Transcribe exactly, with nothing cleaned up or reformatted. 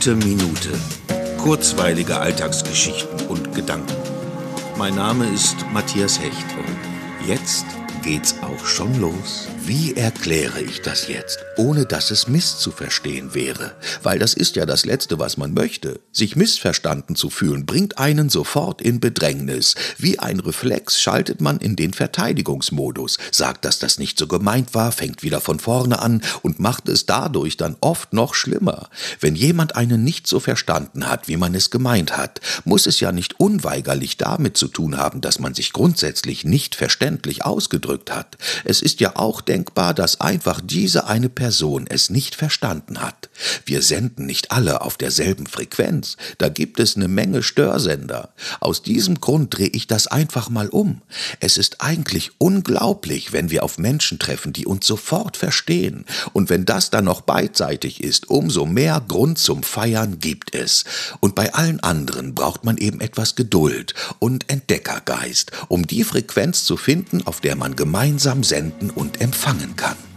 Gute Minute. Kurzweilige Alltagsgeschichten und Gedanken. Mein Name ist Matthias Hecht und jetzt geht's auch schon los. Wie erkläre ich das jetzt, ohne dass es misszuverstehen wäre? Weil das ist ja das Letzte, was man möchte. Sich missverstanden zu fühlen, bringt einen sofort in Bedrängnis. Wie ein Reflex schaltet man in den Verteidigungsmodus, sagt, dass das nicht so gemeint war, fängt wieder von vorne an und macht es dadurch dann oft noch schlimmer. Wenn jemand einen nicht so verstanden hat, wie man es gemeint hat, muss es ja nicht unweigerlich damit zu tun haben, dass man sich grundsätzlich nicht verständlich ausgedrückt hat. Es ist ja auch denkbar, dass einfach diese eine Person es nicht verstanden hat. Wir senden nicht alle auf derselben Frequenz. Da gibt es eine Menge Störsender. Aus diesem Grund drehe ich das einfach mal um. Es ist eigentlich unglaublich, wenn wir auf Menschen treffen, die uns sofort verstehen. Und wenn das dann noch beidseitig ist, umso mehr Grund zum Feiern gibt es. Und bei allen anderen braucht man eben etwas Geduld und Entdeckergeist, um die Frequenz zu finden, auf der man gemeinsam senden und empfangen kann.